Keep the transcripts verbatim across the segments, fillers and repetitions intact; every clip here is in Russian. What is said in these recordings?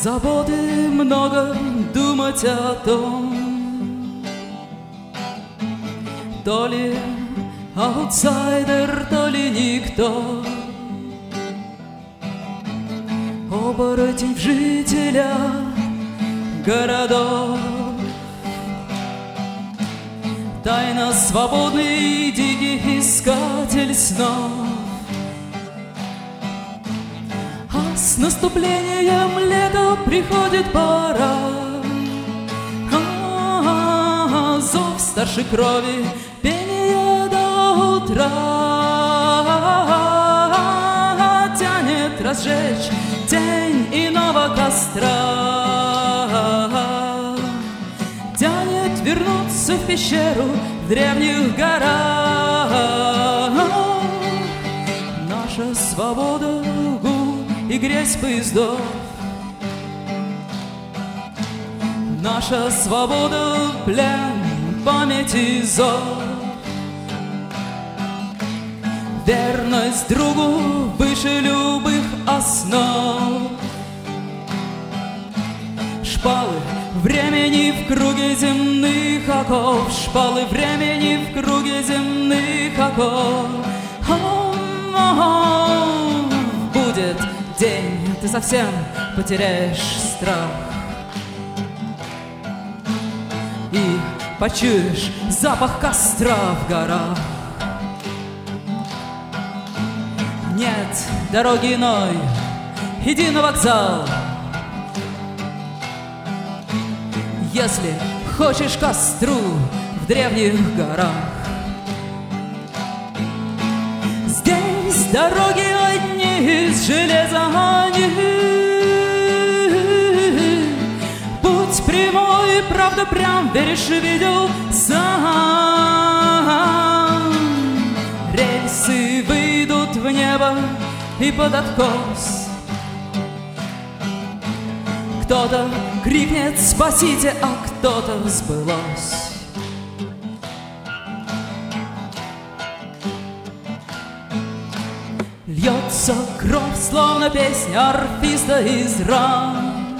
Заботы много, думать о том, то ли аутсайдер, то ли никто. Оборотень в жителя городов. Тайно свободный дикий искатель снов. А с наступлением лета приходит пора. А-а-а, зов старшей крови, пение до утра. Тянет разжечь тень иного костра. Тянет вернуться в пещеру в древних горах. Наша свобода, гул и грязь поездов. Наша свобода, плен, память и зов. Верность другу выше любых основ. Шпалы времени в круге земных оков. Шпалы времени в круге земных оков. О-о-о, будет день, ты совсем потеряешь страх и почуешь запах костра в горах. Нет дороги иной, иди на вокзал. Если хочешь костру в древних горах. Здесь дороги одни из железа, они. Путь прямой, правда прям, веришь, видел сам. Рельсы выйдут в небо и под откос. Кто-то крикнет «Спасите!», а кто-то сбылось. Льется кровь, словно песня орфиста из ран.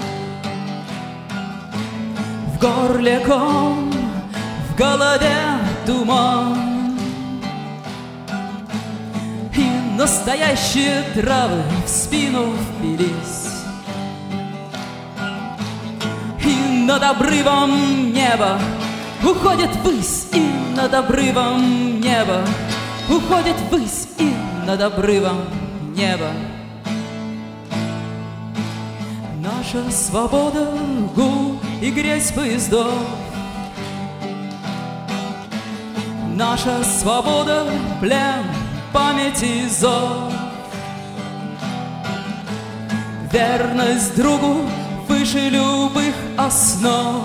В горле ком, в голове туман. И настоящие травы в спину впились. Над обрывом небо уходит ввысь, и над обрывом небо уходит ввысь, и над обрывом небо. Наша свобода, гул и грязь поездов. Наша свобода, плен, память и зов. Верность другу выше любых основ.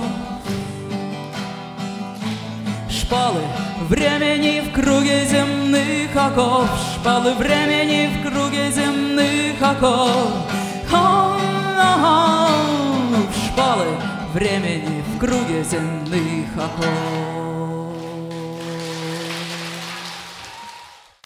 Шпалы времени в круге земных оков. Шпалы времени в круге земных оков. Шпалы времени в круге земных оков.